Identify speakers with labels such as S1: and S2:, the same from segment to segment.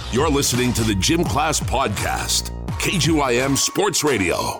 S1: You're listening to the Gym Class Podcast, KGYM Sports Radio.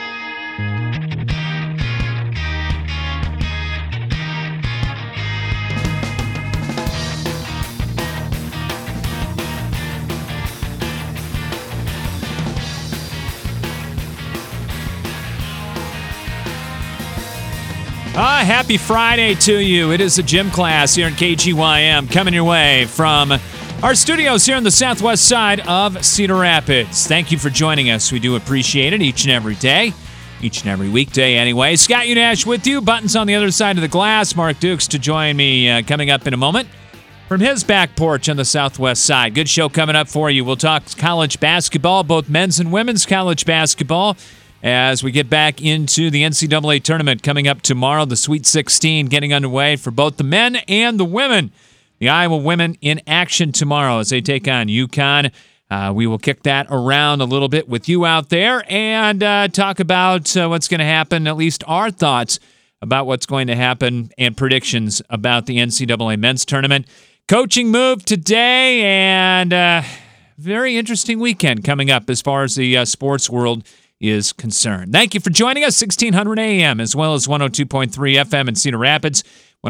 S2: Happy Friday to you. It is a gym class here in KGYM coming your way from our studios here on the southwest side of Cedar Rapids. Thank you for joining us. We do appreciate it each and every day, each and every weekday anyway. Scott Unash with you. Buttons on the other side of the glass. Mark Dukes to join me coming up in a moment from his back porch on the southwest side. Good show coming up for you. We'll talk college basketball, both men's and women's college basketball, as we get back into the NCAA tournament coming up tomorrow. The Sweet 16 getting underway for both the men and the women. The Iowa women in action tomorrow as they take on UConn. We will kick that around a little bit with you out there and talk about what's going to happen, at least our thoughts about what's going to happen and predictions about the NCAA men's tournament. Coaching move today and very interesting weekend coming up as far as the sports world is concerned. Thank you for joining us, 1600 AM, as well as 102.3 FM in Cedar Rapids,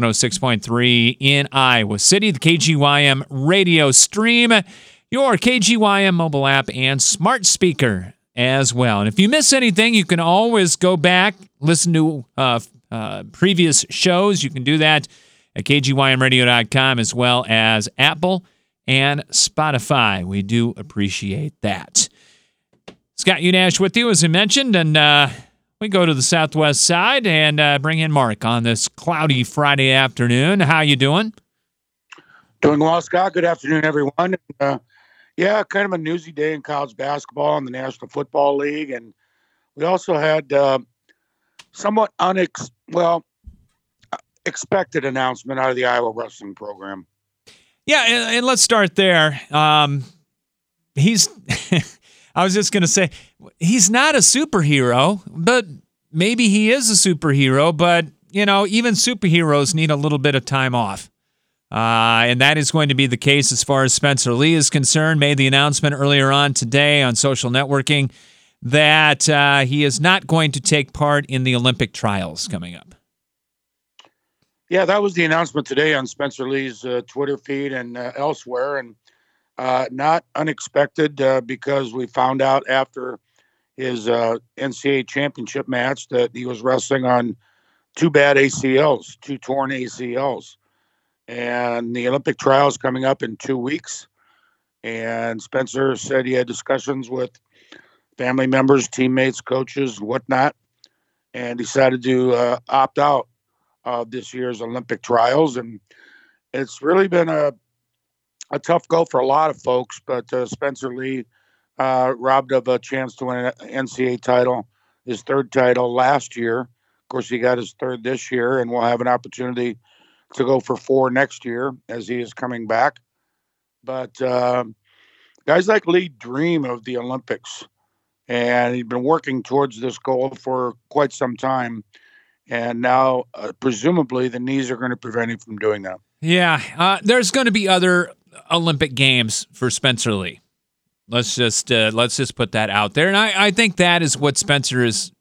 S2: 106.3 in Iowa City, the KGYM radio stream, your KGYM mobile app, and smart speaker as well. And if you miss anything, you can always go back, listen to previous shows. You can do that at KGYMradio.com as well as Apple and Spotify. We do appreciate that. Scott Unash with you, as I mentioned, and we go to the southwest side and bring in Mark on this cloudy Friday afternoon. How you doing?
S3: Doing well, Scott. Good afternoon, everyone. Yeah, kind of a newsy day in college basketball in the National Football League, and we also had somewhat expected announcement out of the Iowa wrestling program.
S2: Yeah, and let's start there. He's... I was just going to say, he's not a superhero, but maybe he is a superhero. But, you know, even superheroes need a little bit of time off. And that is going to be the case as far as Spencer Lee is concerned. Made the announcement earlier on today on social networking that he is not going to take part in the Olympic trials coming up.
S3: Yeah, that was the announcement today on Spencer Lee's Twitter feed and elsewhere. And not unexpected because we found out after his NCAA championship match that he was wrestling on two torn ACLs. And the Olympic trials coming up in 2 weeks. And Spencer said he had discussions with family members, teammates, coaches, and whatnot, and decided to opt out of this year's Olympic trials. And it's really been a tough go for a lot of folks, but Spencer Lee robbed of a chance to win an NCAA title, his third title last year. Of course, he got his third this year, and will have an opportunity to go for 4 next year as he is coming back. But guys like Lee dream of the Olympics, and he's been working towards this goal for quite some time. And now, presumably, the knees are going to prevent him from doing that.
S2: Yeah, there's going to be other Olympic Games for Spencer Lee. Let's just put that out there, and I think that is what Spencer is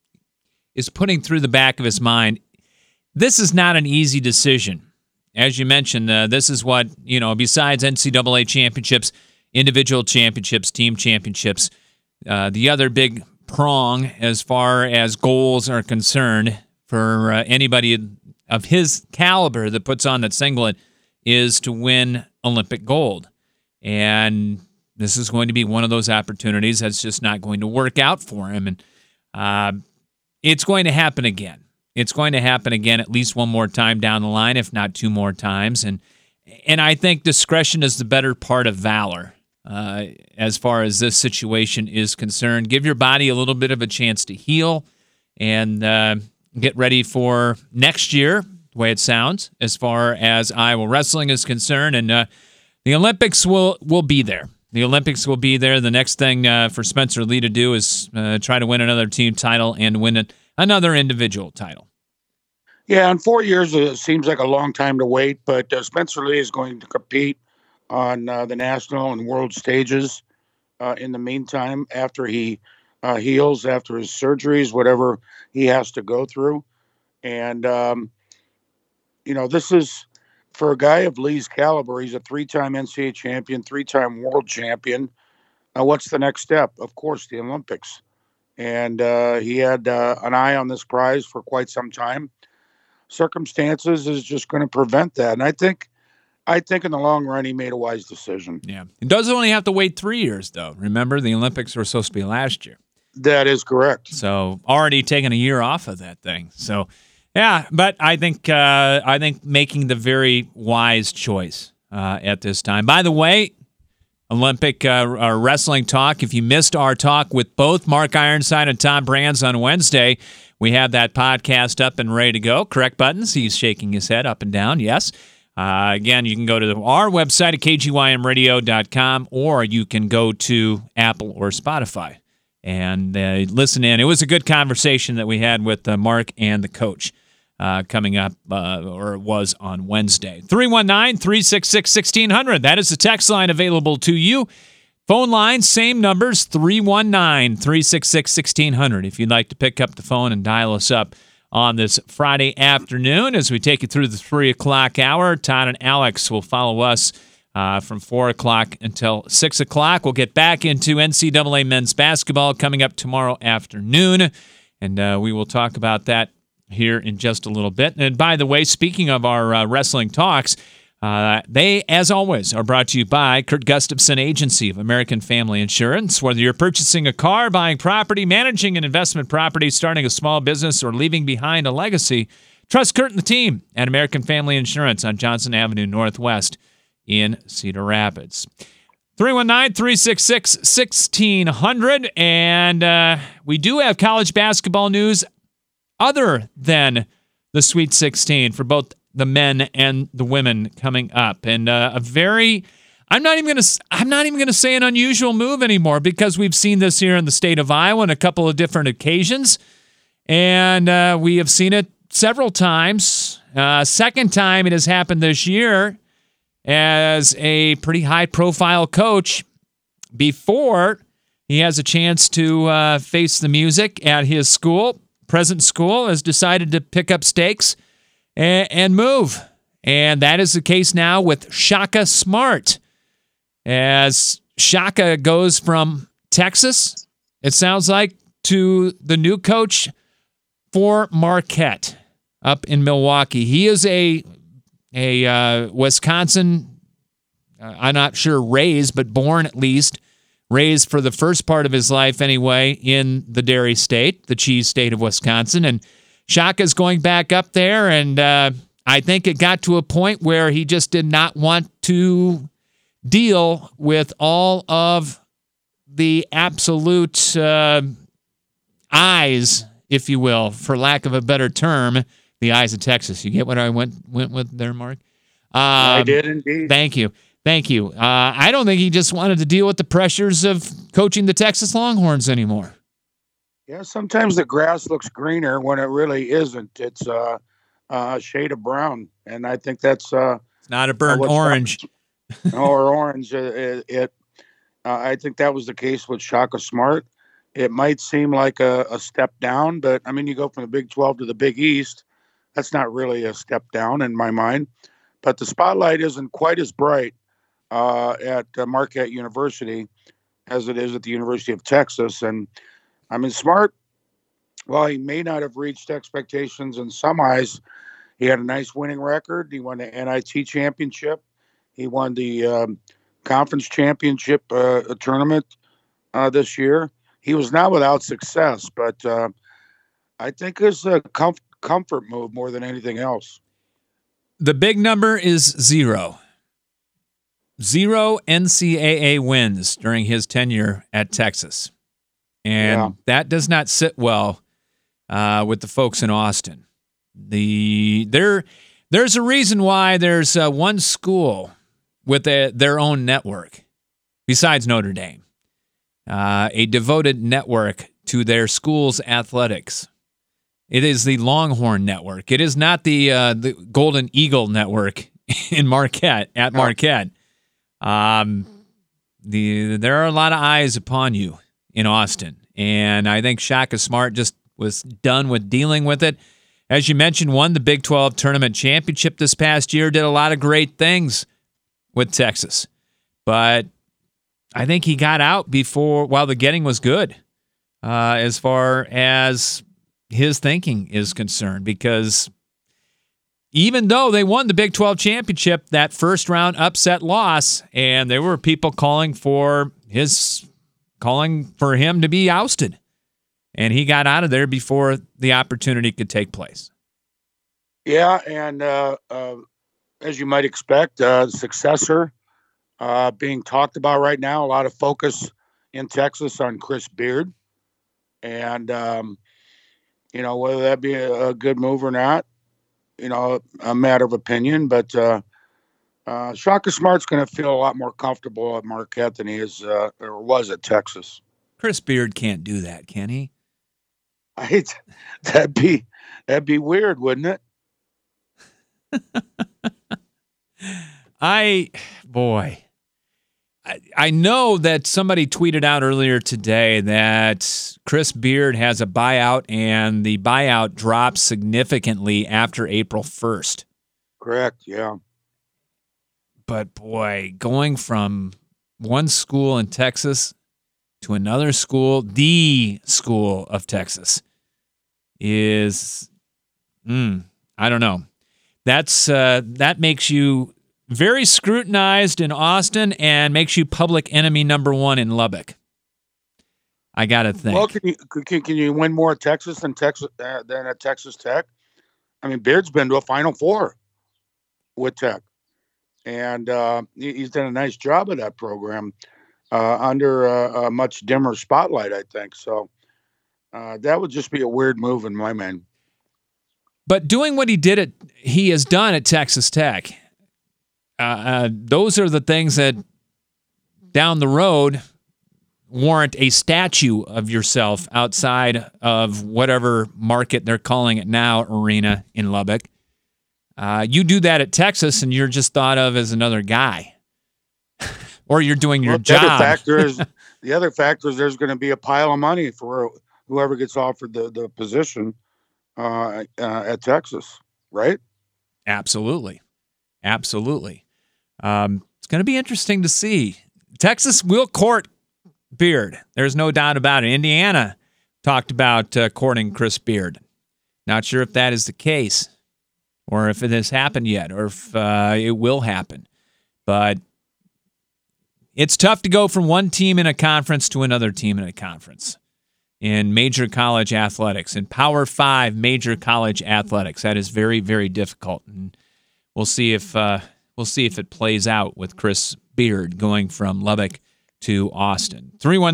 S2: putting through the back of his mind. This is not an easy decision, as you mentioned. This is what, you know, besides NCAA championships, individual championships, team championships, the other big prong as far as goals are concerned for anybody of his caliber that puts on that singlet is to win Olympic gold. And this is going to be one of those opportunities that's just not going to work out for him. And it's going to happen again. It's going to happen again at least one more time down the line, if not 2 more times. And I think discretion is the better part of valor as far as this situation is concerned. Give your body a little bit of a chance to heal and get ready for next year, the way it sounds, as far as Iowa wrestling is concerned. And the Olympics will be there. The Olympics will be there. The next thing for Spencer Lee to do is try to win another team title and win another individual title.
S3: Yeah, in 4 years, it seems like a long time to wait, but Spencer Lee is going to compete on the national and world stages in the meantime, after he heals, after his surgeries, whatever he has to go through. And, this is for a guy of Lee's caliber. He's a 3-time NCAA champion, 3-time world champion. What's the next step? Of course, the Olympics. And he had an eye on this prize for quite some time. Circumstances is just going to prevent that. And I think in the long run, he made a wise decision.
S2: Yeah. He does only have to wait 3 years, though. Remember, the Olympics were supposed to be last year.
S3: That is correct.
S2: So already taken a year off of that thing. So, yeah, but I think making the very wise choice at this time. By the way, Olympic wrestling talk. If you missed our talk with both Mark Ironside and Tom Brands on Wednesday, we have that podcast up and ready to go. Correct buttons. He's shaking his head up and down. Yes. Again, you can go to our website at kgymradio.com, or you can go to Apple or Spotify and listen in. It was a good conversation that we had with Mark and the coach coming up, or was on Wednesday. 319-366-1600. That is the text line available to you. Phone line, same numbers, 319-366-1600. If you'd like to pick up the phone and dial us up on this Friday afternoon as we take you through the 3 o'clock hour. Todd and Alex will follow us from 4 o'clock until 6 o'clock. We'll get back into NCAA men's basketball coming up tomorrow afternoon, and we will talk about that here in just a little bit. And by the way, speaking of our wrestling talks, they, as always, are brought to you by Kurt Gustafson Agency of American Family Insurance. Whether you're purchasing a car, buying property, managing an investment property, starting a small business, or leaving behind a legacy, trust Kurt and the team at American Family Insurance on Johnson Avenue Northwest in Cedar Rapids. 319-366-1600. And we do have college basketball news other than the Sweet 16 for both the men and the women coming up. And I'm not even going to say an unusual move anymore, because we've seen this here in the state of Iowa on a couple of different occasions. And we have seen it several times. Second time it has happened this year as a pretty high-profile coach, before he has a chance to face the music at his school, present school, has decided to pick up stakes and move. And that is the case now with Shaka Smart. As Shaka goes from Texas, it sounds like, to the new coach for Marquette up in Milwaukee. He is a Wisconsin, I'm not sure raised, but born at least, raised for the first part of his life anyway in the dairy state, the cheese state of Wisconsin. And Shaka's going back up there, and I think it got to a point where he just did not want to deal with all of the absolute eyes, if you will, for lack of a better term, the eyes of Texas. You get what I went with there, Mark?
S3: I did indeed.
S2: Thank you. I don't think he just wanted to deal with the pressures of coaching the Texas Longhorns anymore.
S3: Yeah, sometimes the grass looks greener when it really isn't. It's a shade of brown, and I think that's
S2: it's not a burnt orange
S3: or orange. I think that was the case with Shaka Smart. It might seem like a step down, but I mean, you go from the Big 12 to the Big East. That's not really a step down in my mind. But the spotlight isn't quite as bright at Marquette University as it is at the University of Texas. And I mean, Smart, well, he may not have reached expectations in some eyes. He had a nice winning record. He won the NIT championship. He won the conference championship tournament this year. He was not without success, but I think it's a comfort move more than anything else.
S2: The big number is 0. 0 NCAA wins during his tenure at Texas. And that does not sit well with the folks in Austin. There's a reason why there's one school with their own network, besides Notre Dame, a devoted network to their school's athletics. It is the Longhorn Network. It is not the Golden Eagle Network in Marquette, at Marquette. There are a lot of eyes upon you in Austin, and I think Shaka Smart just was done with dealing with it. As you mentioned, won the Big 12 tournament championship this past year, did a lot of great things with Texas. But I think he got out while the getting was good, as far as his thinking is concerned, because even though they won the Big 12 championship, that first round upset loss, and there were people calling for him to be ousted. And he got out of there before the opportunity could take place.
S3: Yeah, and as you might expect, successor being talked about right now. A lot of focus in Texas on Chris Beard. And, whether that be a good move or not, a matter of opinion. But Shaka Smart's going to feel a lot more comfortable at Marquette than he is or was at Texas. Chris
S2: Beard can't do that, can he?
S3: That'd be weird, wouldn't it?
S2: I know that somebody tweeted out earlier today that Chris Beard has a buyout, and the buyout drops significantly after April 1st.
S3: Correct, yeah.
S2: But boy, going from one school in Texas to another school, the school of Texas, is, I don't know. That makes you very scrutinized in Austin and makes you public enemy number one in Lubbock. I gotta think.
S3: Well, can you win more at Texas than at Texas Tech? I mean, Beard's been to a Final Four with Tech, and he's done a nice job of that program under a much dimmer spotlight, I think. So that would just be a weird move in my mind.
S2: But doing what he has done at Texas Tech, those are the things that down the road warrant a statue of yourself outside of whatever market they're calling it now, arena in Lubbock. You do that at Texas, and you're just thought of as another guy, or you're doing your job.
S3: The other factor is there's going to be a pile of money for whoever gets offered the position at Texas, right?
S2: Absolutely. It's going to be interesting to see. Texas will court Beard. There's no doubt about it. Indiana talked about courting Chris Beard. Not sure if that is the case, or if it has happened yet, or if it will happen. But it's tough to go from one team in a conference to another team in a conference in major college athletics, in Power 5 major college athletics. That is very, very difficult. And we'll see if it plays out with Chris Beard going from Lubbock to Austin.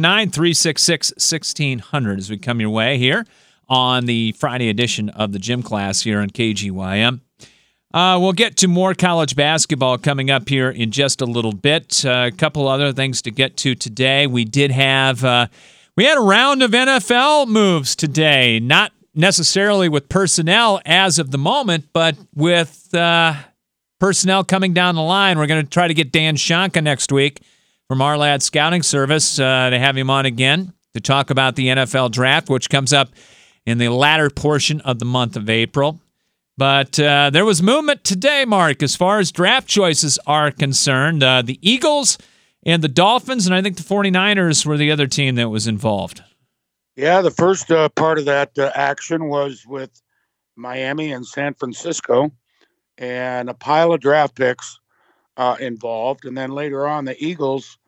S2: 319-366-1600 as we come your way here on the Friday edition of the Gym Class here on KGYM. We'll get to more college basketball coming up here in just a little bit. A couple other things to get to today. We had a round of NFL moves today, not necessarily with personnel as of the moment, but with personnel coming down the line. We're going to try to get Dan Shonka next week from our Lad Scouting Service to have him on again to talk about the NFL draft, which comes up in the latter portion of the month of April. But there was movement today, Mark, as far as draft choices are concerned. The Eagles and the Dolphins, and I think the 49ers were the other team that was involved.
S3: Yeah, the first part of that action was with Miami and San Francisco, and a pile of draft picks involved. And then later on, the Eagles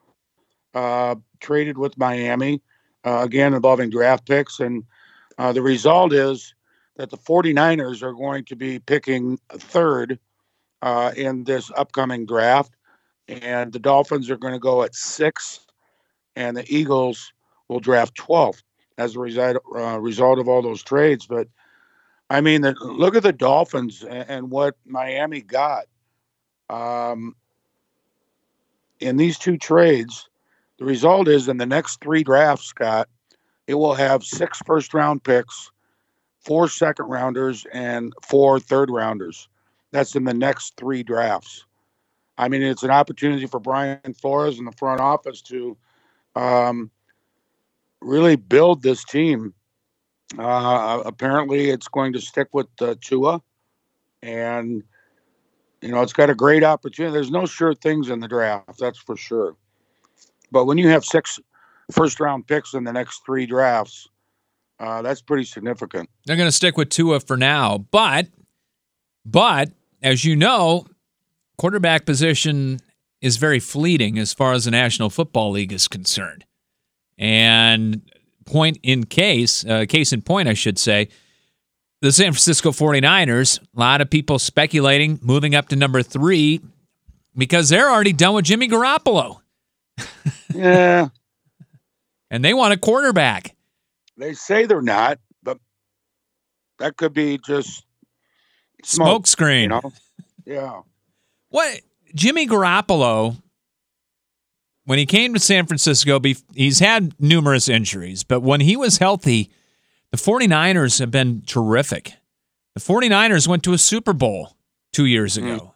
S3: traded with Miami, again involving draft picks. And the result is that the 49ers are going to be picking third in this upcoming draft. And the Dolphins are going to go at 6, and the Eagles will draft 12th as a result of all those trades. But, I mean, look at the Dolphins and what Miami got. In these two trades, the result is in the next 3 drafts, Scott, it will have 6 first-round picks, 4 second-rounders, and 4 third-rounders. That's in the next 3 drafts. I mean, it's an opportunity for Brian Flores and the front office to really build this team. Apparently, it's going to stick with Tua, and it's got a great opportunity. There's no sure things in the draft, that's for sure. But when you have 6 first-round picks in the next 3 drafts, that's pretty significant.
S2: They're going to stick with Tua for now, but as you know, quarterback position is very fleeting as far as the National Football League is concerned. And case in point, I should say, the San Francisco 49ers, a lot of people speculating moving up to number 3 because they're already done with Jimmy Garoppolo.
S3: Yeah.
S2: And they want a quarterback.
S3: They say they're not, but that could be just
S2: smoke screen.
S3: Yeah.
S2: What Jimmy Garoppolo, when he came to San Francisco, he's had numerous injuries, but when he was healthy, the 49ers have been terrific. The 49ers went to a Super Bowl 2 years ago.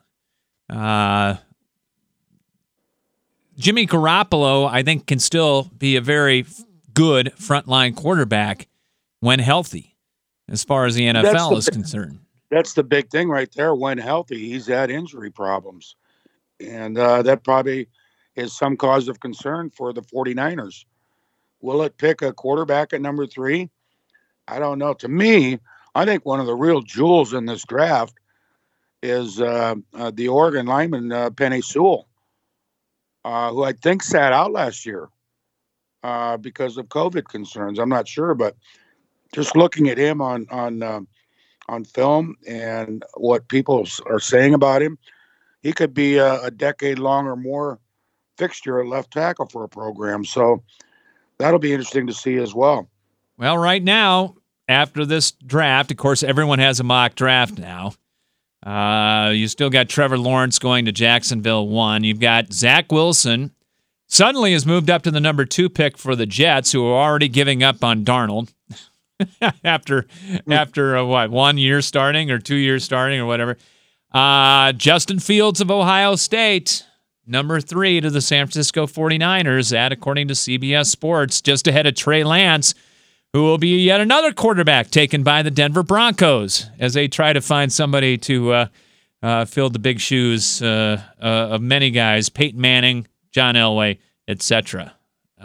S2: Jimmy Garoppolo, I think, can still be a very good frontline quarterback when healthy, as far as the NFL is concerned.
S3: That's the big thing right there. When healthy, he's had injury problems. And that probably is some cause of concern for the 49ers. Will it pick a quarterback at number 3? I don't know. To me, I think one of the real jewels in this draft is the Oregon lineman, Penei Sewell, who I think sat out last year because of COVID concerns. I'm not sure, but just looking at him on film and what people are saying about him, he could be a decade-long or more fixture at left tackle for a program. So that'll be interesting to see as well.
S2: Well, right now, after this draft, of course, everyone has a mock draft now. You still got Trevor Lawrence going to Jacksonville 1. You've got Zach Wilson suddenly has moved up to the number 2 pick for the Jets, who are already giving up on Darnold after 1 year starting or 2 years starting or whatever. Justin Fields of Ohio State, number 3 to the San Francisco 49ers, that according to CBS Sports, just ahead of Trey Lance, who will be yet another quarterback taken by the Denver Broncos as they try to find somebody to fill the big shoes of many guys, Peyton Manning, John Elway, etc.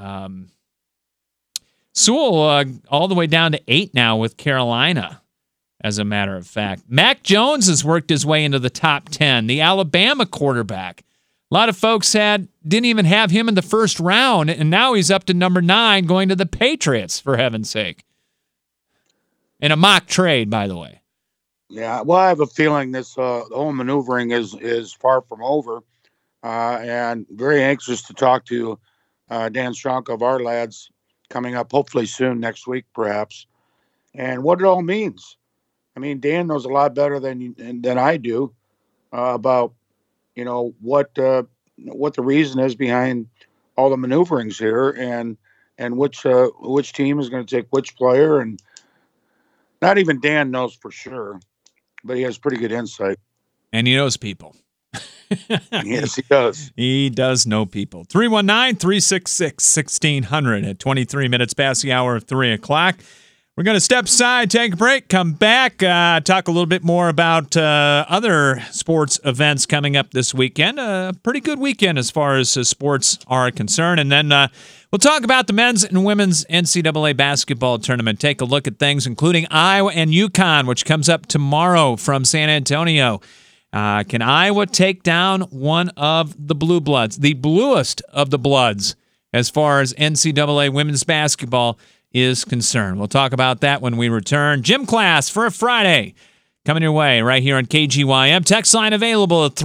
S2: Sewell all the way down to 8 now with Carolina, as a matter of fact. Mac Jones has worked his way into the top 10, the Alabama quarterback. A lot of folks didn't even have him in the first round, and now he's up to number 9 going to the Patriots, for heaven's sake. In a mock trade, by the way.
S3: Yeah, well, I have a feeling this whole maneuvering is far from over, and very anxious to talk to Dan Schonk of our lads coming up hopefully soon, next week perhaps, and what it all means. I mean, Dan knows a lot better than I do about what the reason is behind all the maneuverings here, and which team is going to take which player, and not even Dan knows for sure, but he has pretty good insight.
S2: And he knows people.
S3: Yes, he does.
S2: He does know people. 319-366-1600 at 23 minutes past the hour of 3 o'clock. We're going to step aside, take a break, come back, talk a little bit more about other sports events coming up this weekend. A pretty good weekend as far as sports are concerned. And then we'll talk about the men's and women's NCAA basketball tournament. Take a look at things, including Iowa and UConn, which comes up tomorrow from San Antonio. Can Iowa take down one of the Blue Bloods, the bluest of the bloods, as far as NCAA women's basketball is concerned? We'll talk about that when we return. Gym class for a Friday coming your way right here on KGYM. Text line available at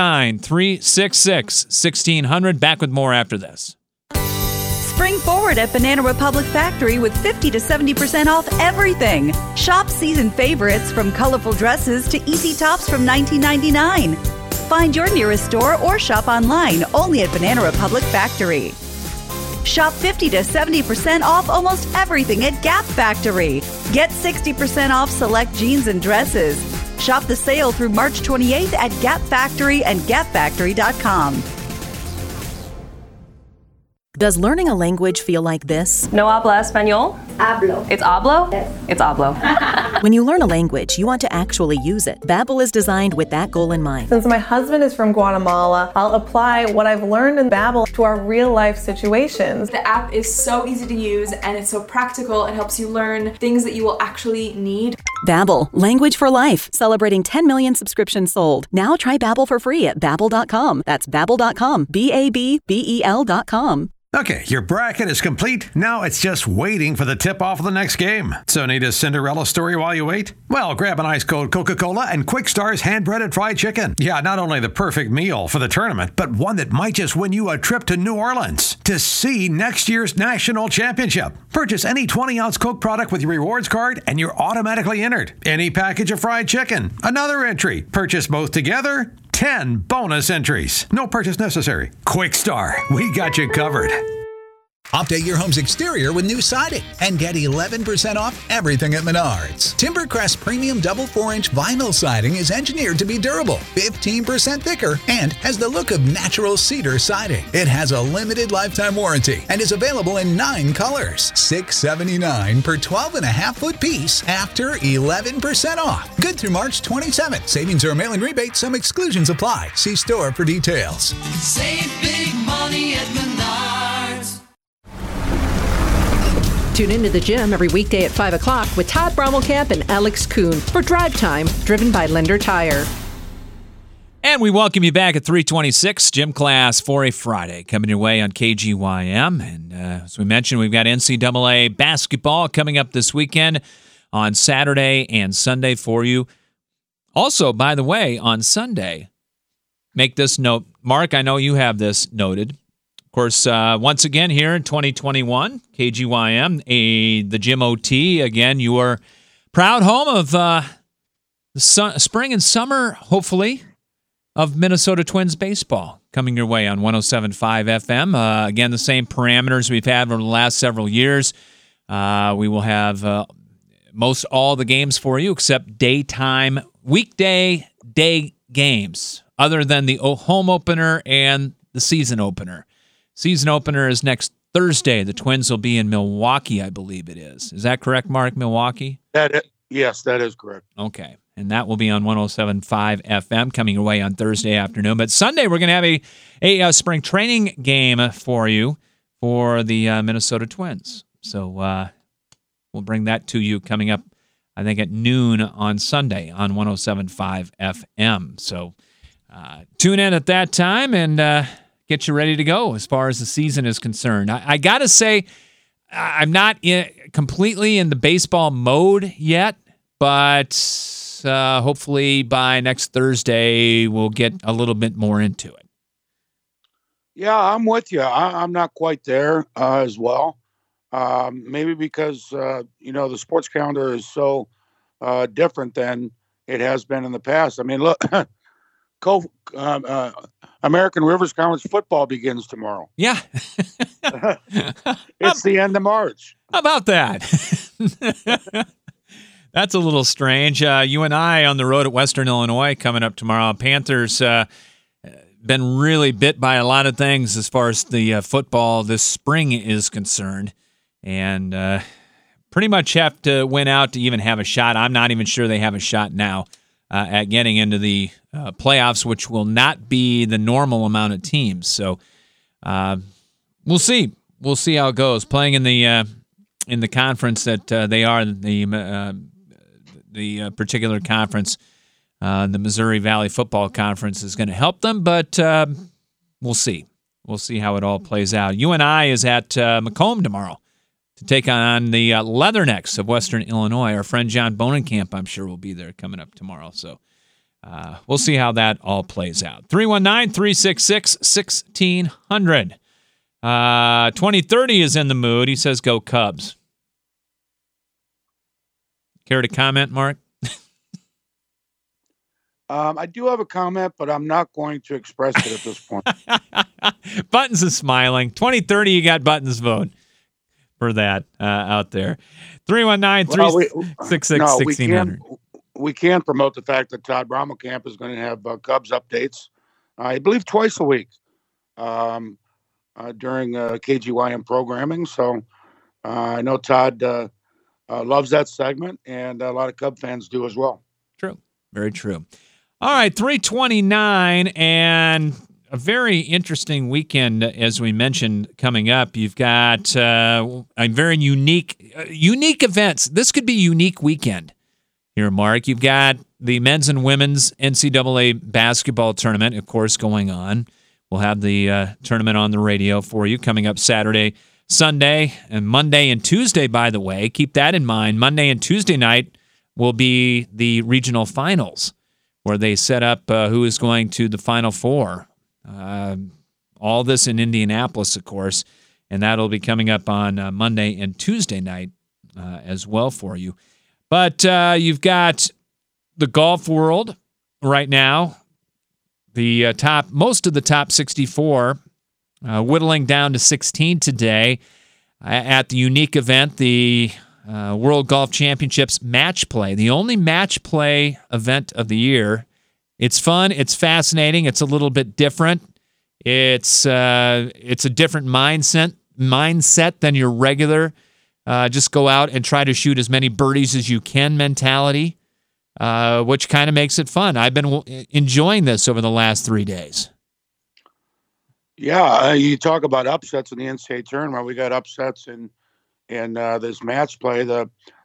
S2: 319-366-1600. Back with more after this.
S4: Spring forward at Banana Republic Factory with 50 to 70% off everything. Shop season favorites from colorful dresses to easy tops from $19.99. Find your nearest store or shop online only at Banana Republic Factory. Shop 50 to 70% off almost everything at Gap Factory. Get 60% off select jeans and dresses. Shop the sale through March 28th at Gap Factory and gapfactory.com.
S5: Does learning a language feel like this?
S6: No habla español?
S7: Hablo.
S6: It's hablo?
S7: Yes.
S6: It's hablo.
S5: When you learn a language, you want to actually use it. Babbel is designed with that goal in mind.
S8: Since my husband is from Guatemala, I'll apply what I've learned in Babbel to our real-life situations.
S9: The app is so easy to use and it's so practical. It helps you learn things that you will actually need.
S5: Babbel, language for life, celebrating 10 million subscriptions sold. Now try Babbel for free at babbel.com. That's babbel.com, BABBEL.com.
S10: Okay, your bracket is complete. Now it's just waiting for the tip-off of the next game. So need a Cinderella story while you wait? Well, grab an ice-cold Coca-Cola and Quick Star's hand-breaded fried chicken. Yeah, not only the perfect meal for the tournament, but one that might just win you a trip to New Orleans to see next year's national championship. Purchase any 20-ounce Coke product with your rewards card and you're automatically entered. Any package of fried chicken, another entry. Purchase both together, 10 bonus entries. No purchase necessary. Quick Star, we got you covered.
S11: Update your home's exterior with new siding and get 11% off everything at Menards. Timbercrest Premium Double 4-inch Vinyl Siding is engineered to be durable, 15% thicker, and has the look of natural cedar siding. It has a limited lifetime warranty and is available in 9 colors. $679 per 12.5-foot piece after 11% off. Good through March 27th. Savings or mail-in rebate. Some exclusions apply. See store for details.
S12: Save big money at Menards.
S13: Tune into the gym every weekday at 5 o'clock with Todd Brommelkamp and Alex Kuhn for Drive Time, driven by Lender Tire.
S2: And we welcome you back at 326, Gym Class for a Friday, coming your way on KGYM. And as we mentioned, we've got NCAA basketball coming up this weekend on Saturday and Sunday for you. Also, by the way, on Sunday, make this note. Mark, I know you have this noted. Of course, once again here in 2021, KGYM, the Gym OT, again, your proud home of the spring and summer, hopefully, of Minnesota Twins baseball coming your way on 107.5 FM. Again, the same parameters we've had over the last several years. We will have most all the games for you except daytime, weekday day games, other than the home opener and the season opener. Season opener is next Thursday. The Twins will be in Milwaukee, I believe it is. Is that correct, Mark? Milwaukee?
S3: Yes, that is correct.
S2: Okay. And that will be on 107.5 FM coming away on Thursday afternoon. But Sunday, we're going to have a spring training game for you for the Minnesota Twins. So we'll bring that to you coming up, I think, at noon on Sunday on 107.5 FM. So tune in at that time and get you ready to go as far as the season is concerned. I got to say, I'm not completely in the baseball mode yet, but hopefully by next Thursday, we'll get a little bit more into it.
S3: Yeah, I'm with you. I'm not quite there as well. Maybe because, the sports calendar is so different than it has been in the past. I mean, look, American Rivers Conference football begins tomorrow.
S2: Yeah.
S3: It's the end of March.
S2: How about that? That's a little strange. You and I on the road at Western Illinois coming up tomorrow. Panthers been really bit by a lot of things as far as the football this spring is concerned. And pretty much have to win out to even have a shot. I'm not even sure they have a shot now at getting into the playoffs, which will not be the normal amount of teams. So we'll see. We'll see how it goes. Playing in the conference that they are, the particular conference, the Missouri Valley Football Conference, is going to help them, but we'll see. We'll see how it all plays out. UNI is at Macomb tomorrow to take on the Leathernecks of Western Illinois. Our friend John Bonenkamp, I'm sure, will be there coming up tomorrow. So we'll see how that all plays out. 319-366-1600. 2030 is in the mood. He says, go Cubs. Care to comment, Mark?
S3: I do have a comment, but I'm not going to express it at this point.
S2: Buttons is smiling. 2030, you got Buttons' vote for that out there. 319-366-1600.
S3: we can promote the fact that Todd Brommelkamp is going to have Cubs updates, I believe twice a week during KGYM programming. So I know Todd loves that segment, and a lot of Cub fans do as well.
S2: True. Very true. All right, 329, and a very interesting weekend, as we mentioned, coming up. You've got a very unique events. This could be a unique weekend here, Mark. You've got the men's and women's NCAA basketball tournament, of course, going on. We'll have the tournament on the radio for you coming up Saturday, Sunday, and Monday and Tuesday, by the way. Keep that in mind. Monday and Tuesday night will be the regional finals, where they set up who is going to the Final Four. All this in Indianapolis, of course, and that'll be coming up on Monday and Tuesday night as well for you. But you've got the golf world right now. The most of the top 64, whittling down to 16 today at the unique event, the World Golf Championships match play, the only match play event of the year. It's fun. It's fascinating. It's a little bit different. It's a different mindset than your regular just go out and try to shoot as many birdies as you can mentality, which kind of makes it fun. I've been enjoying this over the last 3 days.
S3: Yeah, you talk about upsets in the NCAA tournament. We got upsets in this match play. The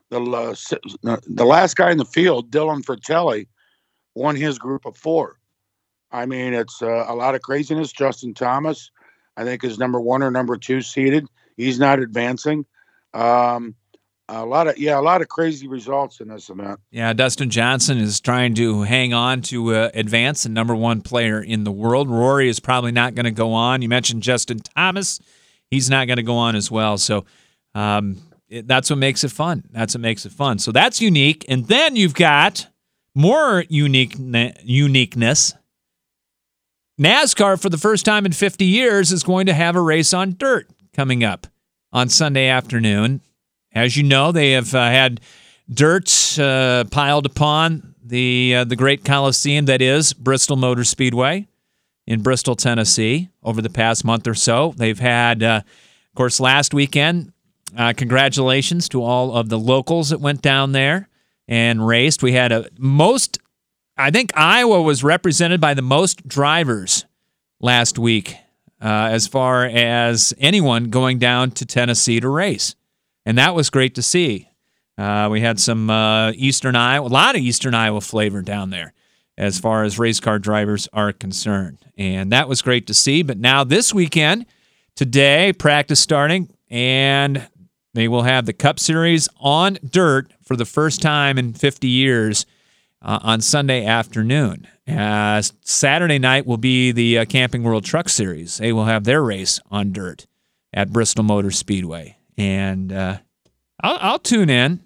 S3: last guy in the field, Dylan Fratelli, won his group of 4. I mean, it's a lot of craziness. Justin Thomas, I think, is number 1 or number 2 seeded. He's not advancing. A lot of crazy results in this event.
S2: Yeah, Dustin Johnson is trying to hang on to advance, the number 1 player in the world. Rory is probably not going to go on. You mentioned Justin Thomas. He's not going to go on as well. So that's what makes it fun. So that's unique. And then you've got more uniqueness. NASCAR, for the first time in 50 years, is going to have a race on dirt coming up on Sunday afternoon. As you know, they have had dirt piled upon the great Coliseum that is Bristol Motor Speedway in Bristol, Tennessee, over the past month or so. They've had, of course, last weekend, congratulations to all of the locals that went down there and raced. We had I think Iowa was represented by the most drivers last week as far as anyone going down to Tennessee to race. And that was great to see. We had some Eastern Iowa, a lot of Eastern Iowa flavor down there as far as race car drivers are concerned. And that was great to see. But now this weekend, today, practice starting, and they will have the Cup Series on dirt for the first time in 50 years on Sunday afternoon. Saturday night will be the Camping World Truck Series. They will have their race on dirt at Bristol Motor Speedway. And I'll tune in.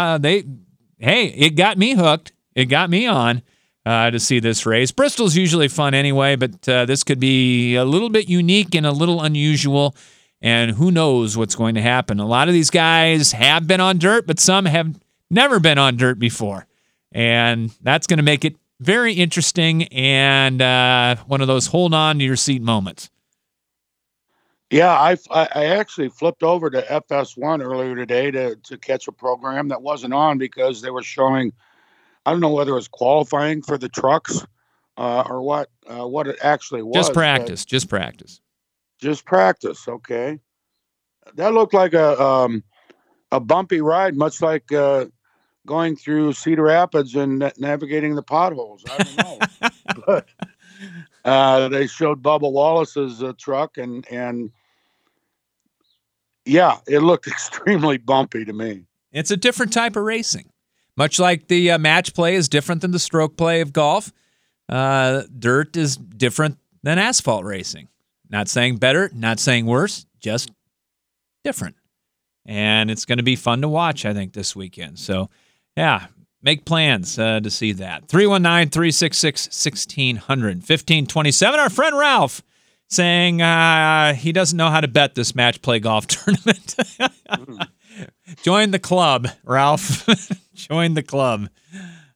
S2: It got me hooked. It got me on to see this race. Bristol's usually fun anyway, but this could be a little bit unique and a little unusual, and who knows what's going to happen. A lot of these guys have been on dirt, but some have never been on dirt before, and that's going to make it very interesting and one of those hold-on-to-your-seat moments.
S3: Yeah, I actually flipped over to FS1 earlier today to catch a program that wasn't on because they were showing, I don't know whether it was qualifying for the trucks or what it actually was.
S2: Just practice.
S3: Just practice, okay. That looked like a bumpy ride, much like going through Cedar Rapids and navigating the potholes. I don't know. But they showed Bubba Wallace's truck, and yeah, it looked extremely bumpy to me.
S2: It's a different type of racing. Much like the match play is different than the stroke play of golf, dirt is different than asphalt racing. Not saying better, not saying worse, just different. And it's going to be fun to watch, I think, this weekend. So, yeah, make plans to see that. 319-366-1600, 1527. Our friend Ralph saying he doesn't know how to bet this match play golf tournament. Join the club, Ralph. Join the club.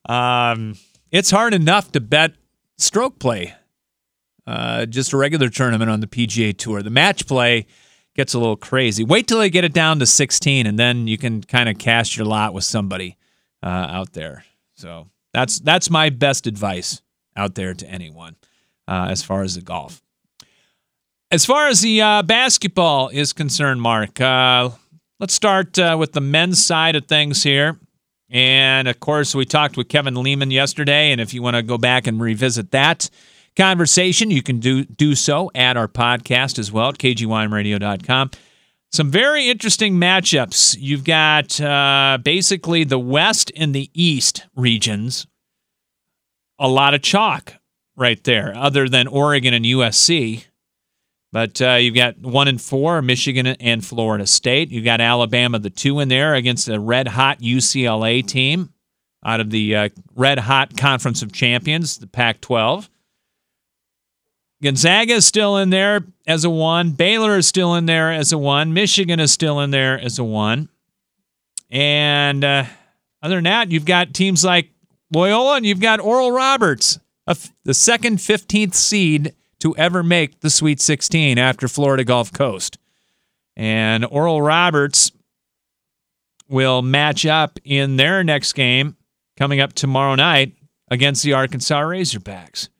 S2: It's hard enough to bet stroke play. Just a regular tournament on the PGA Tour. The match play gets a little crazy. Wait till they get it down to 16, and then you can kind of cast your lot with somebody out there. So that's my best advice out there to anyone as far as the golf. As far as the basketball is concerned, Mark, let's start with the men's side of things here. And, of course, we talked with Kevin Lehman yesterday, and if you want to go back and revisit that conversation, you can do so at our podcast as well at kgymradio.com. Some very interesting matchups. You've got basically the West and the East regions. A lot of chalk right there, other than Oregon and USC. But you've got 1 and 4, Michigan and Florida State. You've got Alabama, the 2 in there against a red-hot UCLA team out of the red-hot Conference of Champions, the Pac-12. Gonzaga is still in there as a 1. Baylor is still in there as a 1. Michigan is still in there as a 1. And other than that, you've got teams like Loyola and you've got Oral Roberts, the second 15th seed to ever make the Sweet 16 after Florida Gulf Coast. And Oral Roberts will match up in their next game coming up tomorrow night against the Arkansas Razorbacks.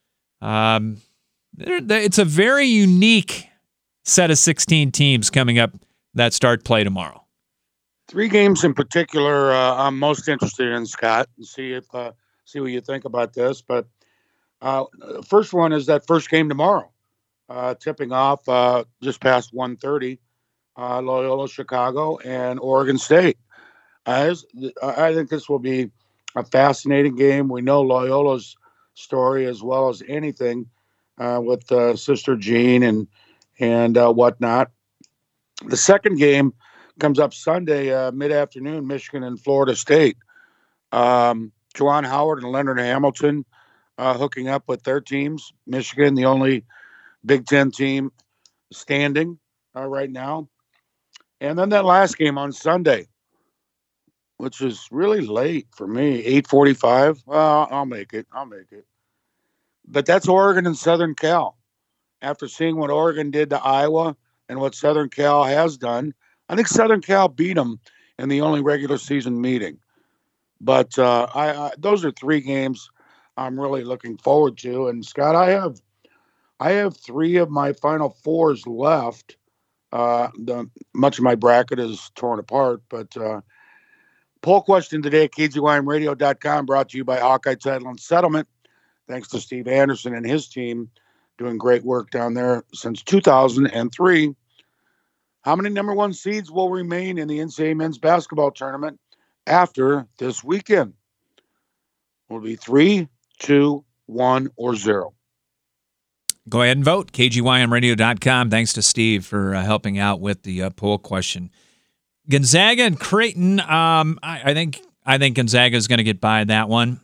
S2: It's a very unique set of 16 teams coming up that start play tomorrow.
S3: 3 games in particular I'm most interested in, Scott, and see what you think about this. But first one is that first game tomorrow, tipping off just past 1:30, Loyola Chicago and Oregon State. I think this will be a fascinating game. We know Loyola's story as well as anything with Sister Jean and whatnot. The second game comes up Sunday mid-afternoon, Michigan and Florida State. Juwan Howard and Leonard Hamilton hooking up with their teams. Michigan, the only Big Ten team standing right now. And then that last game on Sunday, which is really late for me, 8:45. Well, I'll make it. But that's Oregon and Southern Cal. After seeing what Oregon did to Iowa and what Southern Cal has done, I think Southern Cal beat them in the only regular season meeting. But those are 3 games I'm really looking forward to. And Scott, I have 3 of my final 4s left. Much of my bracket is torn apart, but poll question today at kgymradio.com, brought to you by Hawkeye Title and Settlement. Thanks to Steve Anderson and his team doing great work down there since 2003. How many number 1 seeds will remain in the NCAA men's basketball tournament after this weekend? Will it be 3, 2, 1, or 0?
S2: Go ahead and vote. KGYMradio.com. Thanks to Steve for helping out with the poll question. Gonzaga and Creighton. I think Gonzaga is going to get by that one.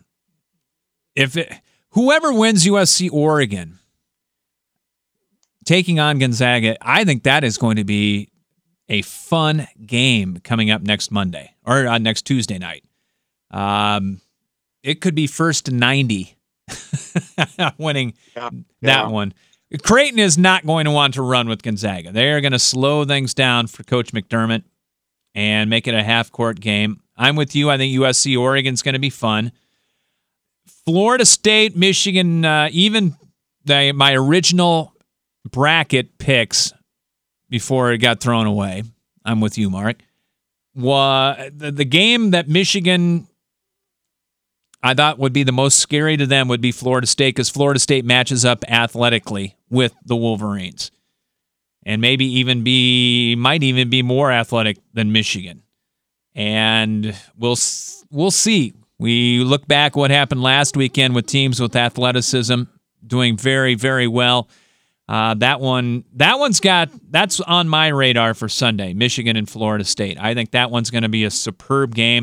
S2: Whoever wins USC Oregon, taking on Gonzaga, I think that is going to be a fun game coming up next Monday or next Tuesday night. It could be first to 90 winning that one. Creighton is not going to want to run with Gonzaga. They are going to slow things down for Coach McDermott and make it a half-court game. I'm with you. I think USC Oregon's going to be fun. Florida State, Michigan, even my original bracket picks before it got thrown away, I'm with you, Mark, the game that Michigan I thought would be the most scary to them would be Florida State, because Florida State matches up athletically with the Wolverines, and might even be more athletic than Michigan. And we'll see. We look back what happened last weekend with teams with athleticism doing very, very well. That's on my radar for Sunday, Michigan and Florida State. I think that one's going to be a superb game.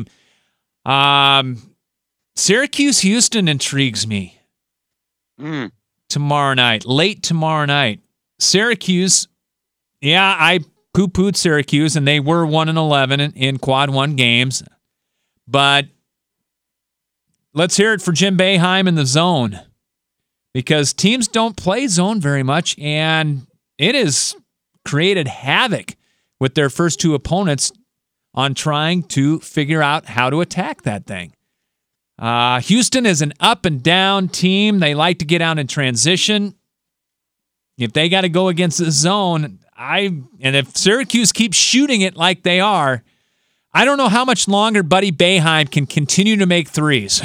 S2: Syracuse-Houston intrigues me. Tomorrow night, late tomorrow night. Syracuse, I poo-pooed Syracuse, and they were 1-11 in quad 1 games. But let's hear it for Jim Boeheim in the zone, because teams don't play zone very much, and it has created havoc with their first two opponents on trying to figure out how to attack that thing. Houston is an up and down team. They like to get out in transition. If they got to go against the zone, and if Syracuse keeps shooting it like they are, I don't know how much longer Buddy Boeheim can continue to make threes.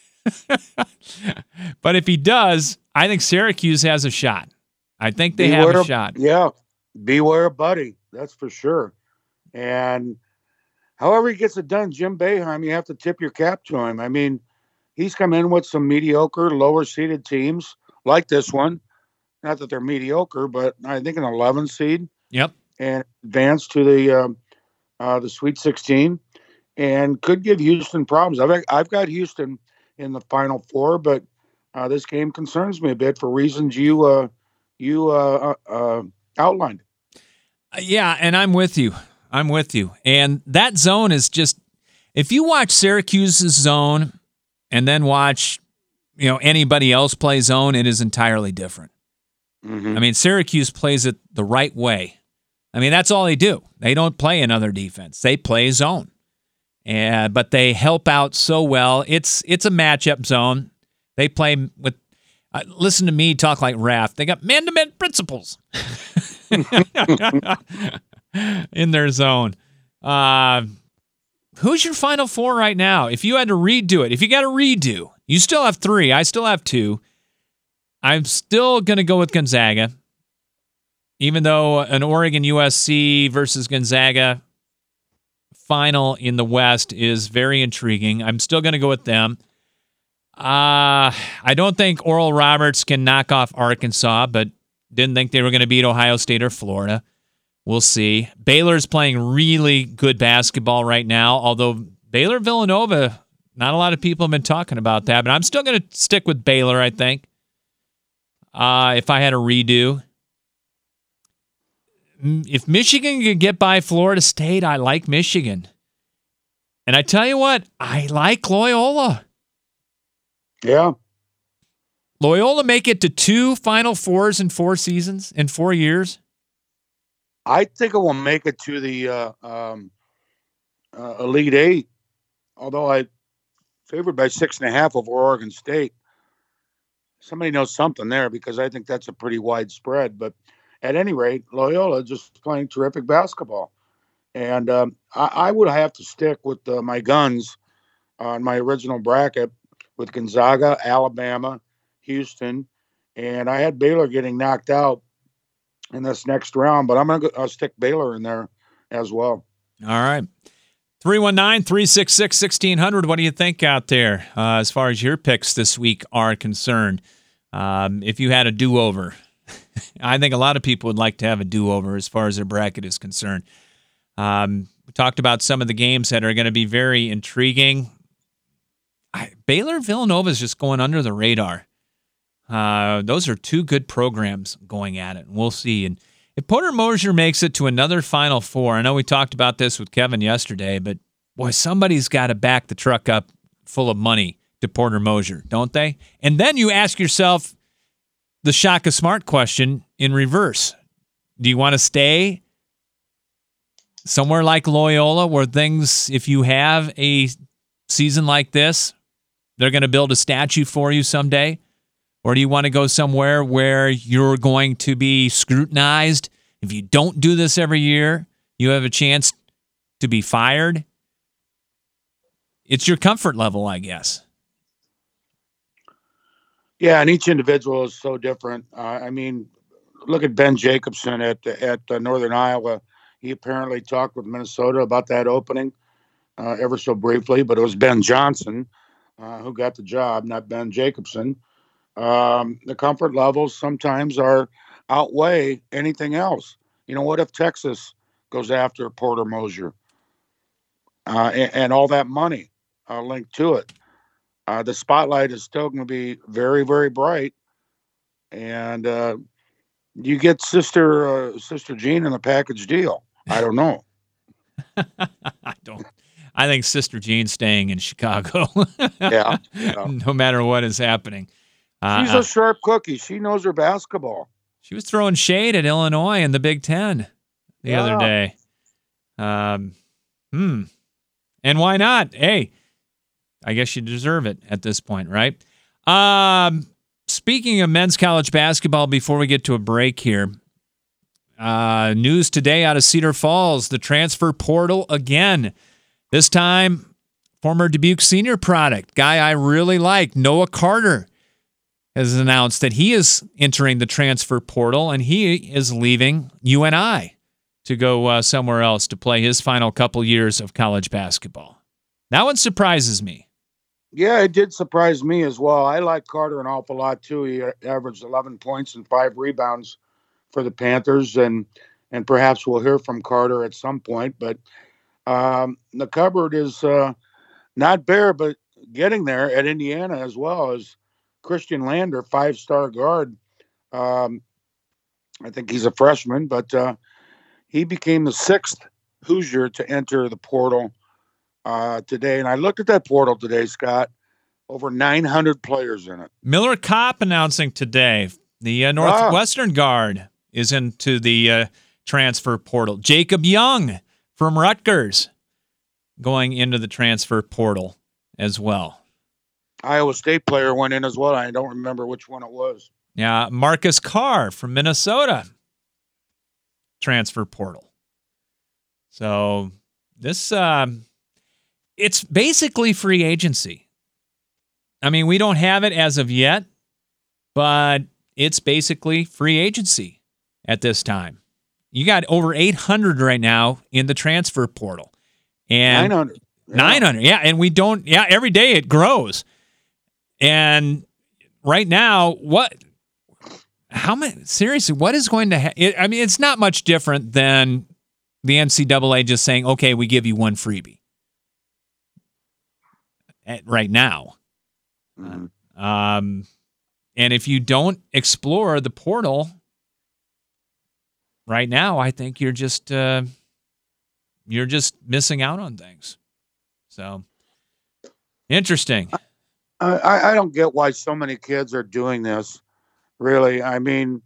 S2: But if he does, I think Syracuse has a shot. I think they have a shot.
S3: Yeah, beware Buddy. That's for sure. And however he gets it done, Jim Boeheim, you have to tip your cap to him. I mean, he's come in with some mediocre, lower-seeded teams like this one. Not that they're mediocre, but I think an 11 seed.
S2: Yep.
S3: And advanced to the Sweet 16, and could give Houston problems. I've got Houston in the Final Four, but this game concerns me a bit for reasons you outlined.
S2: Yeah, and I'm with you. And that zone is just, if you watch Syracuse's zone and then watch, anybody else play zone, it is entirely different.
S3: Mm-hmm.
S2: I mean, Syracuse plays it the right way. I mean, that's all they do. They don't play another defense. They play zone. But they help out so well. It's a matchup zone. They play with, listen to me talk like Raph. They got man-to-man principles in their zone. Who's your Final Four right now? If you had to redo it, if you got to redo, you still have 3. I still have 2. I'm still going to go with Gonzaga, even though an Oregon USC versus Gonzaga final in the West is very intriguing. I'm still going to go with them. I don't think Oral Roberts can knock off Arkansas, but didn't think they were going to beat Ohio State or Florida. We'll see. Baylor's playing really good basketball right now, although Baylor-Villanova, not a lot of people have been talking about that, but I'm still going to stick with Baylor, I think. If I had a redo. If Michigan could get by Florida State, I like Michigan. And I tell you what, I like Loyola.
S3: Yeah.
S2: Loyola make it to 2 Final Fours in 4 seasons, in 4 years.
S3: I think it will make it to the Elite 8, although I favored by 6.5 over Oregon State. Somebody knows something there, because I think that's a pretty wide spread. But at any rate, Loyola just playing terrific basketball. And I would have to stick with my guns on my original bracket with Gonzaga, Alabama, Houston. And I had Baylor getting knocked out in this next round, but I'll stick Baylor in there as well.
S2: All right. 319-366-1600. What do you think out there as far as your picks this week are concerned? If you had a do-over, I think a lot of people would like to have a do-over as far as their bracket is concerned. We talked about some of the games that are going to be very intriguing. Baylor-Villanova is just going under the radar. Those are 2 good programs going at it, and we'll see. And if Porter Moser makes it to another Final Four, I know we talked about this with Kevin yesterday, but boy, somebody's got to back the truck up full of money to Porter Moser, don't they? And then you ask yourself the Shaka Smart question in reverse. Do you want to stay somewhere like Loyola where things, if you have a season like this, they're going to build a statue for you someday? Or do you want to go somewhere where you're going to be scrutinized? If you don't do this every year, you have a chance to be fired. It's your comfort level, I guess.
S3: Yeah, and each individual is so different. I mean, look at Ben Jacobson at Northern Iowa. He apparently talked with Minnesota about that opening ever so briefly, but it was Ben Johnson who got the job, not Ben Jacobson. The comfort levels sometimes outweigh anything else. What if Texas goes after Porter Moser and all that money linked to it? The spotlight is still going to be very, very bright, and you get Sister Jean in a package deal. I don't know.
S2: I think Sister Jean's staying in Chicago.
S3: Yeah.
S2: No matter what is happening.
S3: She's a sharp cookie. She knows her basketball.
S2: She was throwing shade at Illinois in the Big Ten the other day. And why not? Hey, I guess you deserve it at this point, right? Speaking of men's college basketball, before we get to a break here, news today out of Cedar Falls, the transfer portal again. This time, former Dubuque senior product, guy I really like, Noah Carter, has announced that he is entering the transfer portal and he is leaving UNI to go somewhere else to play his final couple years of college basketball. That one surprises me.
S3: Yeah, it did surprise me as well. I like Carter an awful lot, too. He averaged 11 points and 5 rebounds for the Panthers, and perhaps we'll hear from Carter at some point. But the cupboard is not bare, but getting there at Indiana as well as Christian Lander, 5-star guard. I think he's a freshman, but he became the 6th Hoosier to enter the portal today. And I looked at that portal today, Scott, over 900 players in it.
S2: Miller Kopp announcing today the Northwestern guard is into the transfer portal. Jacob Young from Rutgers going into the transfer portal as well.
S3: Iowa State player went in as well. I don't remember which one it was.
S2: Yeah, Marcus Carr from Minnesota, transfer portal. So this, it's basically free agency. I mean, we don't have it as of yet, but it's basically free agency at this time. You got over 800 right now in the transfer portal. And
S3: 900.
S2: Yeah. 900, yeah. And we don't, every day it grows. And right now, seriously, what is going to happen? I mean, it's not much different than the NCAA just saying, okay, we give you one freebie. Right now.
S3: Mm-hmm.
S2: And if you don't explore the portal right now, I think you're just missing out on things. So interesting.
S3: I don't get why so many kids are doing this, really. I mean,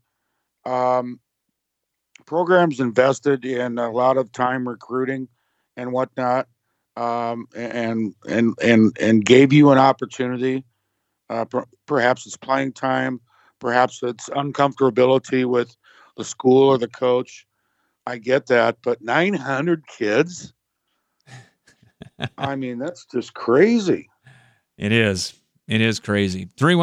S3: programs invested in a lot of time recruiting and whatnot, and gave you an opportunity. Perhaps it's playing time, perhaps it's uncomfortability with the school or the coach. I get that, but 900 kids? I mean, that's just crazy.
S2: It is. It is crazy.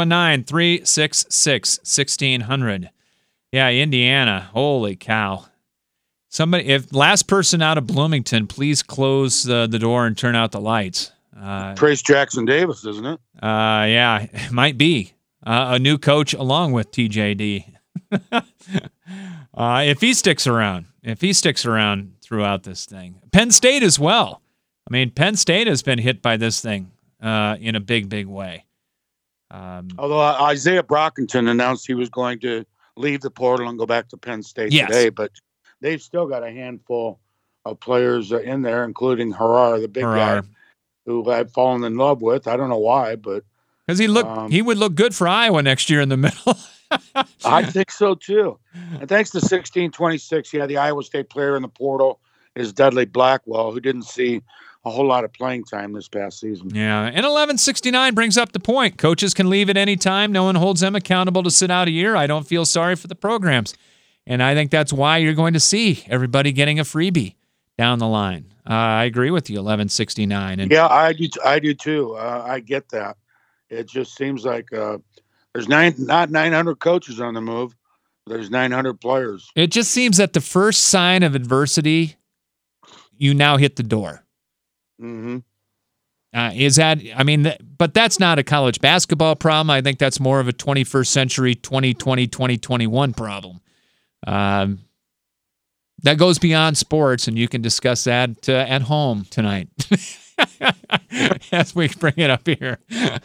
S2: 319-366-1600. Yeah, Indiana. Holy cow. Somebody, if last person out of Bloomington, please close the door and turn out the lights.
S3: Trace Jackson Davis, isn't it?
S2: Yeah, it might be. A new coach along with TJD. If he sticks around. If he sticks around throughout this thing. Penn State as well. I mean, Penn State has been hit by this thing in a big, big way.
S3: Although Isaiah Brockington announced he was going to leave the portal and go back to Penn State today, but they've still got a handful of players in there, including Harar, the big guy, who I've fallen in love with. I don't know why, but
S2: because he would look good for Iowa next year in the middle.
S3: I think so too. And thanks to 1626, the Iowa State player in the portal is Dudley Blackwell, who didn't see a whole lot of playing time this past season.
S2: Yeah, and 1169 brings up the point. Coaches can leave at any time. No one holds them accountable to sit out a year. I don't feel sorry for the programs. And I think that's why you're going to see everybody getting a freebie down the line. I agree with you, 1169. And
S3: yeah, I do too. I get that. It just seems like there's not 900 coaches on the move. There's 900 players.
S2: It just seems that the first sign of adversity, you now hit the door.
S3: Mm-hmm.
S2: But that's not a college basketball problem. I think that's more of a 21st century 2020, 2021 problem. That goes beyond sports, and you can discuss that at home tonight as we bring it up here.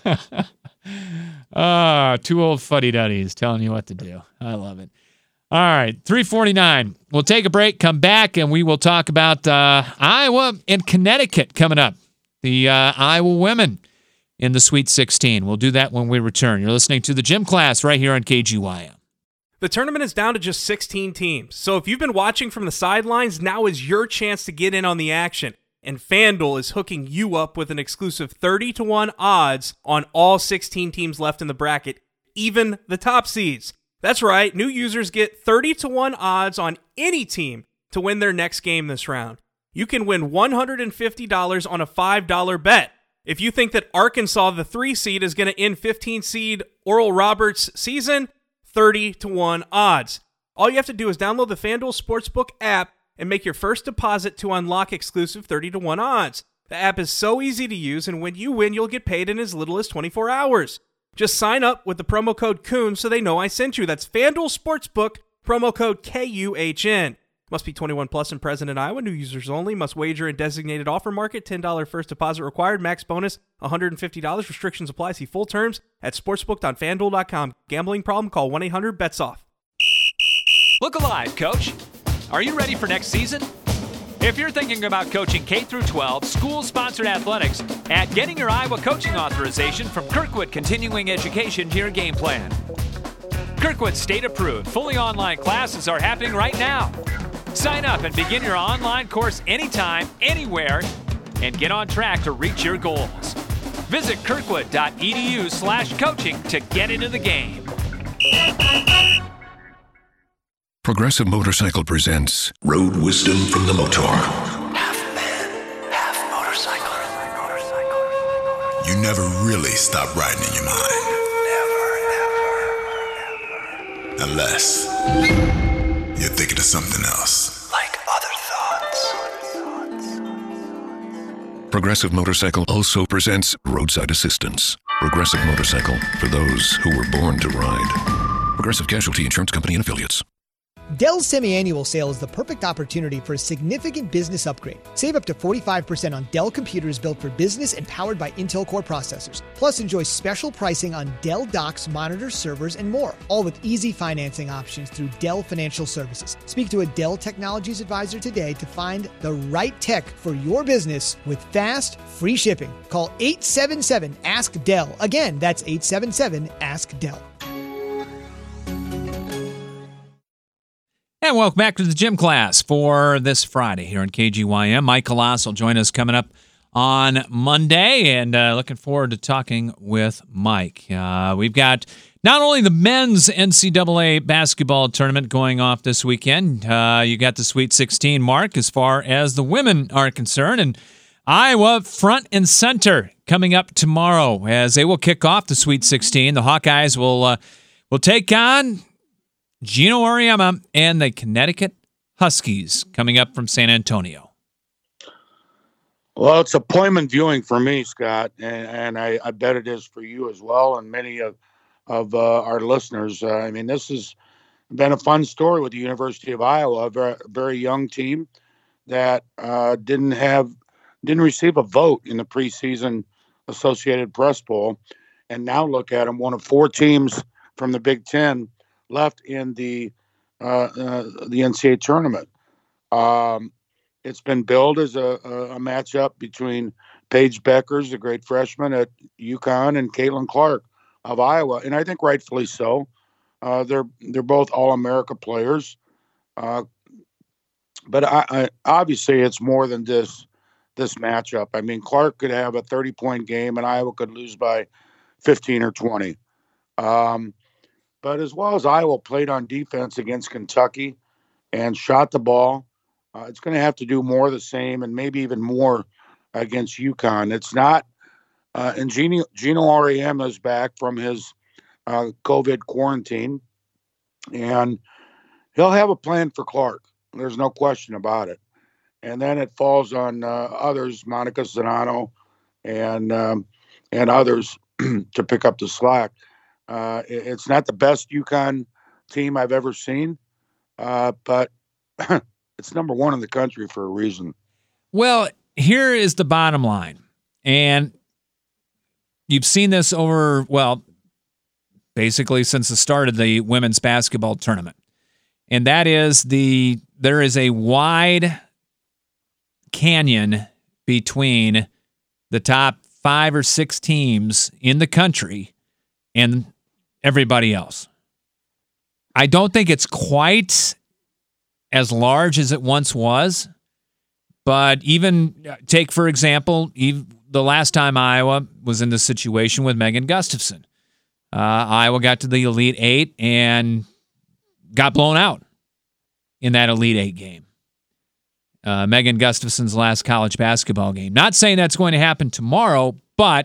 S2: Two old fuddy-duddies telling you what to do. I love it. All right, 3:49. We'll take a break, come back, and we will talk about Iowa and Connecticut coming up the Iowa women in the Sweet 16. We'll do that when we return. You're listening to the Gym Class right here on KGYM.
S6: The tournament is down to just 16 teams, so if you've been watching from the sidelines, now is your chance to get in on the action. And FanDuel is hooking you up with an exclusive 30-1 odds on all 16 teams left in the bracket, even the top seeds. That's right, new users get 30-1 odds on any team to win their next game this round. You can win $150 on a $5 bet. If you think that Arkansas, the 3 seed, is going to end 15 seed Oral Roberts' season, 30-1 odds. All you have to do is download the FanDuel Sportsbook app and make your first deposit to unlock exclusive 30-1 odds. The app is so easy to use, and when you win, you'll get paid in as little as 24 hours. Just sign up with the promo code KUHN so they know I sent you. That's FanDuel Sportsbook, promo code KUHN. Must be 21 plus and present in Iowa. New users only. Must wager in designated offer market. $10 first deposit required. Max bonus $150. Restrictions apply. See full terms at sportsbook.fanduel.com. Gambling problem? Call 1-800-BETS-OFF.
S2: Look alive, Coach. Are you ready for next season? If you're thinking about coaching K-12 school-sponsored athletics, add Getting Your Iowa Coaching Authorization from Kirkwood Continuing Education to your game plan. Kirkwood state-approved, fully online classes are happening right now. Sign up and begin your online course anytime, anywhere, and get on track to reach your goals. Visit kirkwood.edu/coaching to get into the game.
S1: Progressive Motorcycle presents Road Wisdom from the Motor.
S7: Half man, half motorcycle.
S14: You never really stop riding in your mind. Never. Unless you're thinking of something else.
S7: Like other thoughts.
S1: Progressive Motorcycle also presents Roadside Assistance. Progressive Motorcycle, for those who were born to ride. Progressive Casualty Insurance Company and Affiliates.
S15: Dell's semi-annual sale is the perfect opportunity for a significant business upgrade. Save up to 45% on Dell computers built for business and powered by Intel Core processors. Plus, enjoy special pricing on Dell docks, monitors, servers, and more. All with easy financing options through Dell Financial Services. Speak to a Dell Technologies advisor today to find the right tech for your business with fast, free shipping. Call 877-ASK-DELL. Again, that's 877-ASK-DELL.
S2: And welcome back to the Gym Class for this Friday here on KGYM. Mike Kalass will join us coming up on Monday, and looking forward to talking with Mike. We've got not only the men's NCAA basketball tournament going off this weekend, you got the Sweet 16 mark as far as the women are concerned, and Iowa front and center coming up tomorrow as they will kick off the Sweet 16. The Hawkeyes will take on Gino Auriemma and the Connecticut Huskies coming up from San Antonio.
S3: Well, it's appointment viewing for me, Scott, and I bet it is for you as well, and many of our listeners. I mean, this has been a fun story with the University of Iowa, a very young team that didn't receive a vote in the preseason Associated Press poll, and now look at them, one of 4 teams from the Big Ten left in the NCAA tournament. It's been billed as a matchup between Paige Beckers, the great freshman at UConn, and Caitlin Clark of Iowa, and I think rightfully so. They're both All-America players, but I obviously it's more than this matchup. I mean, Clark could have a 30-point game, and Iowa could lose by 15 or 20. But as well as Iowa played on defense against Kentucky and shot the ball, it's going to have to do more of the same and maybe even more against UConn. It's not, and Gino Auriemma is back from his COVID quarantine, and he'll have a plan for Clark. There's no question about it. And then it falls on others, Monica Zanano and others, to pick up the slack. It's not the best UConn team I've ever seen, but it's number 1 in the country for a reason.
S2: Well, here is the bottom line, and you've seen this over, basically since the start of the women's basketball tournament, and that is there is a wide canyon between the top 5 or 6 teams in the country and everybody else. I don't think it's quite as large as it once was, but even take, for example, the last time Iowa was in this situation with Megan Gustafson. Iowa got to the Elite Eight and got blown out in that Elite Eight game. Megan Gustafson's last college basketball game. Not saying that's going to happen tomorrow, but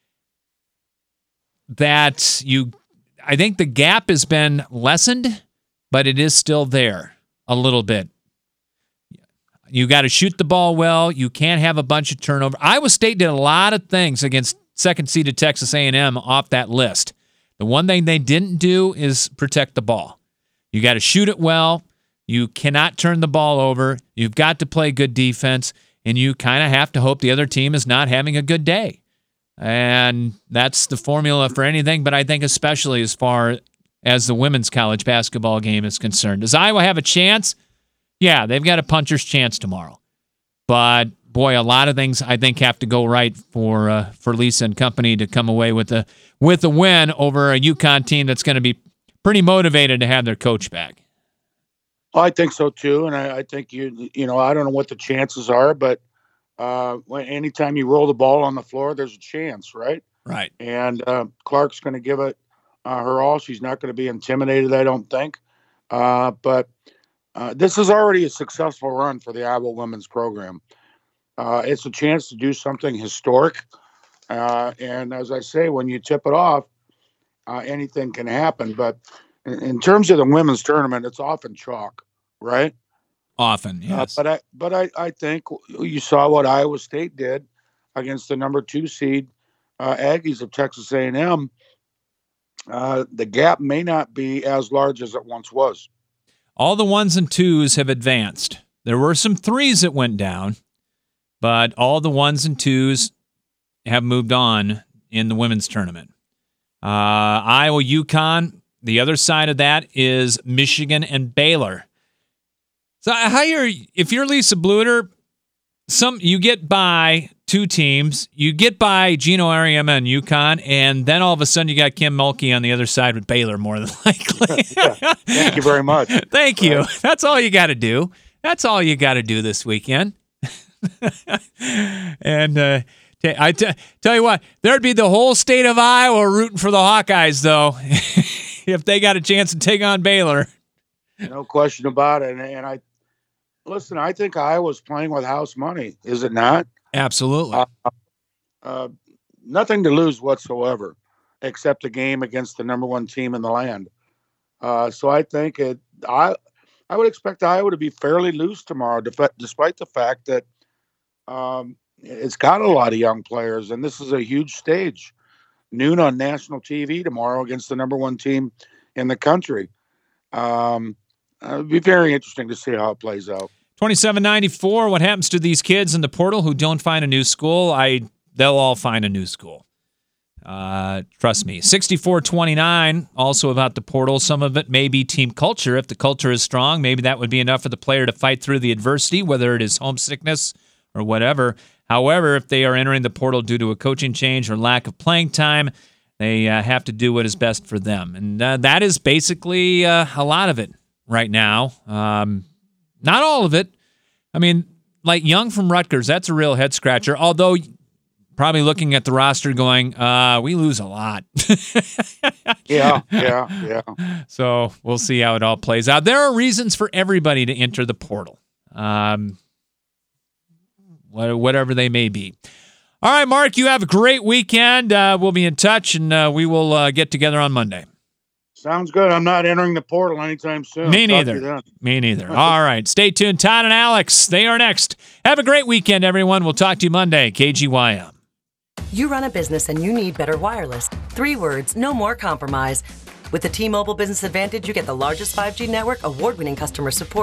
S2: I think the gap has been lessened, but it is still there a little bit. You got to shoot the ball well. You can't have a bunch of turnover. Iowa State did a lot of things against second-seeded Texas A&M off that list. The one thing they didn't do is protect the ball. You got to shoot it well. You cannot turn the ball over. You've got to play good defense, and you kind of have to hope the other team is not having a good day. And that's the formula for anything, but I think especially as far as the women's college basketball game is concerned. Does Iowa have a chance? Yeah, they've got a puncher's chance tomorrow. But, boy, a lot of things I think have to go right for Lisa and company to come away with a win over a UConn team that's going to be pretty motivated to have their coach back.
S3: I think so, too. And I think, I don't know what the chances are, but anytime you roll the ball on the floor, there's a chance, right?
S2: Right.
S3: And Clark's going to give it her all. She's not going to be intimidated, I don't think. But this is already a successful run for the Iowa women's program. It's a chance to do something historic. And as I say, when you tip it off, anything can happen. But in terms of the women's tournament, it's often chalk, right?
S2: Often, yes.
S3: But I think you saw what Iowa State did against the number 2 seed Aggies of Texas A&M. The gap may not be as large as it once was.
S2: All the 1s and 2s have advanced. There were some 3s that went down, but all the 1s and 2s have moved on in the women's tournament. Iowa, UConn. The other side of that is Michigan and Baylor. So if you're Lisa Bluter, you get by 2 teams. You get by Gino Auriemma and UConn, and then all of a sudden you got Kim Mulkey on the other side with Baylor, more than likely.
S3: Yeah. Thank you very much.
S2: Thank you. That's all you got to do. That's all you got to do this weekend. And I tell you what, there'd be the whole state of Iowa rooting for the Hawkeyes, though, if they got a chance to take on Baylor.
S3: No question about it. And I think Iowa's playing with house money, is it not?
S2: Absolutely.
S3: Nothing to lose whatsoever, except a game against the number 1 team in the land. So I think I would expect Iowa to be fairly loose tomorrow, despite the fact that it's got a lot of young players, and this is a huge stage. Noon on national TV tomorrow against the number 1 team in the country. It'll be very interesting to see how it plays out.
S2: 2794, what happens to these kids in the portal who don't find a new school? They'll all find a new school. Trust me. 6429, also about the portal. Some of it may be team culture. If the culture is strong, maybe that would be enough for the player to fight through the adversity, whether it is homesickness or whatever. However, if they are entering the portal due to a coaching change or lack of playing time, they have to do what is best for them. And that is basically a lot of it right now. Not all of it. I mean, like Young from Rutgers, that's a real head-scratcher, although probably looking at the roster going, we lose a lot.
S3: Yeah.
S2: So we'll see how it all plays out. There are reasons for everybody to enter the portal, whatever they may be. All right, Mark, you have a great weekend. We'll be in touch, and we will get together on Monday.
S3: Sounds good. I'm not entering the portal anytime soon.
S2: Me neither. All right. Stay tuned. Todd and Alex, they are next. Have a great weekend, everyone. We'll talk to you Monday. KGYM.
S16: You run a business and you need better wireless. 3 words, no more compromise. With the T-Mobile Business Advantage, you get the largest 5G network, award-winning customer support,